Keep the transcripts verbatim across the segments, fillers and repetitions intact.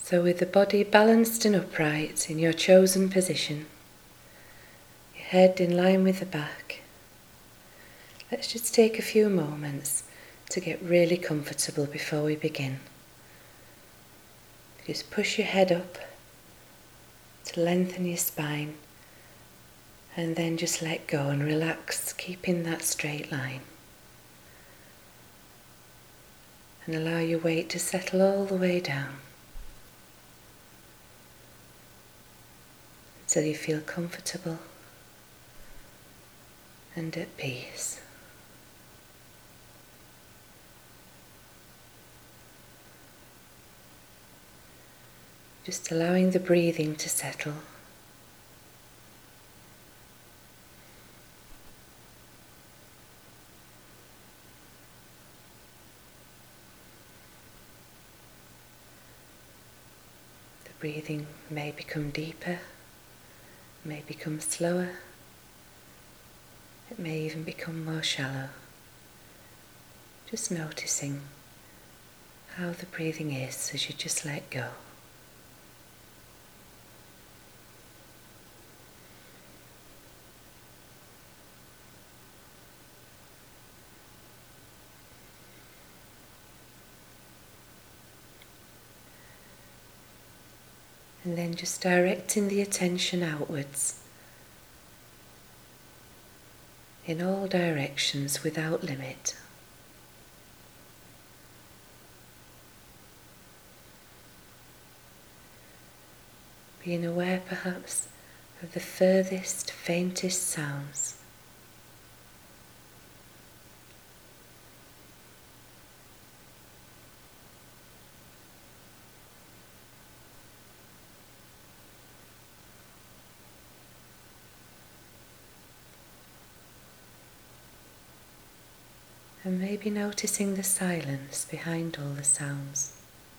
So with the body balanced and upright in your chosen position, your head in line with the back, let's just take a few moments to get really comfortable before we begin. Just push your head up to lengthen your spine, and then just let go and relax, keeping that straight line. And allow your weight to settle all the way down until you feel comfortable and at peace. Just allowing the breathing to settle. The breathing may become deeper, may become slower, it may even become more shallow. Just noticing how the breathing is as you just let go. And then just directing the attention outwards in all directions without limit. Being aware perhaps of the furthest, faintest sounds. And maybe noticing the silence behind all the sounds.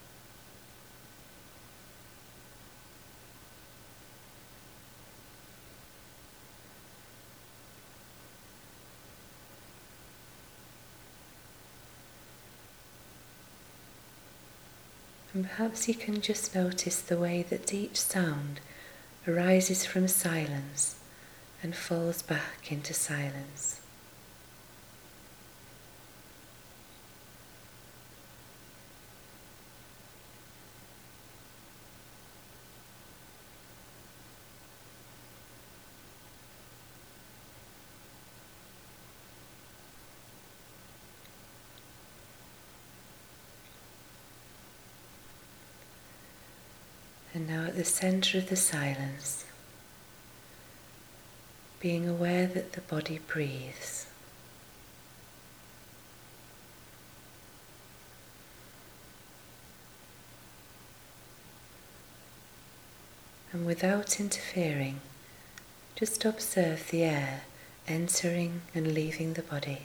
And perhaps you can just notice the way that each sound arises from silence and falls back into silence. And now at the centre of the silence, being aware that the body breathes. And without interfering, just observe the air entering and leaving the body.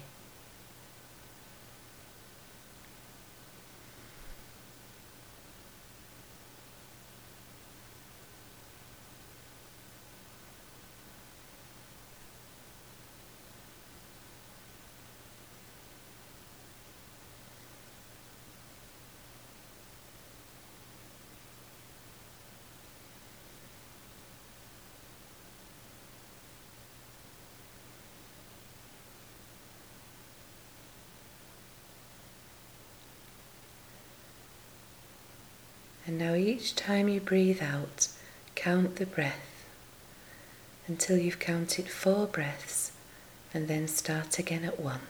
And now each time you breathe out, count the breath until you've counted four breaths, and then start again at one.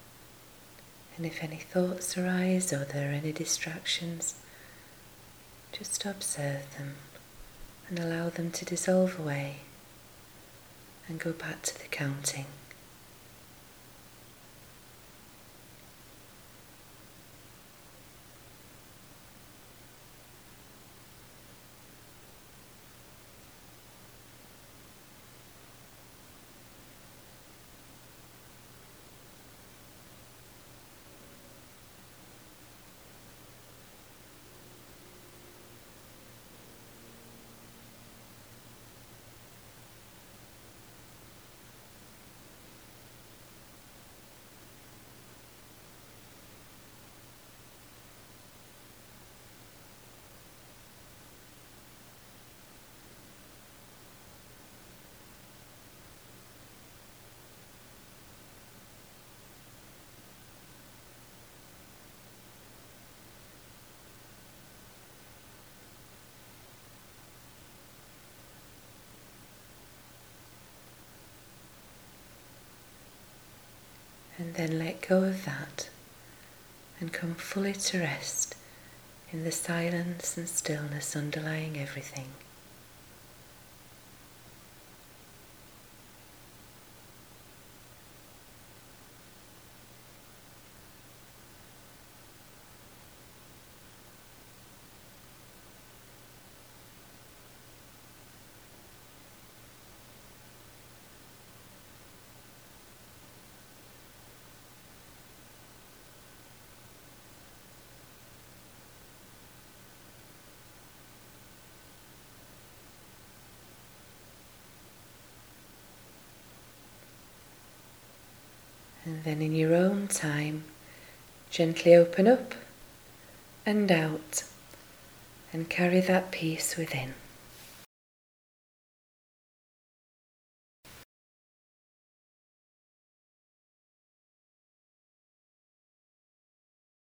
And if any thoughts arise or there are any distractions, Just observe them and allow them to dissolve away and go back to the counting. And then let go of that and come fully to rest in the silence and stillness underlying everything. And then in your own time, gently open up and out and carry that peace within.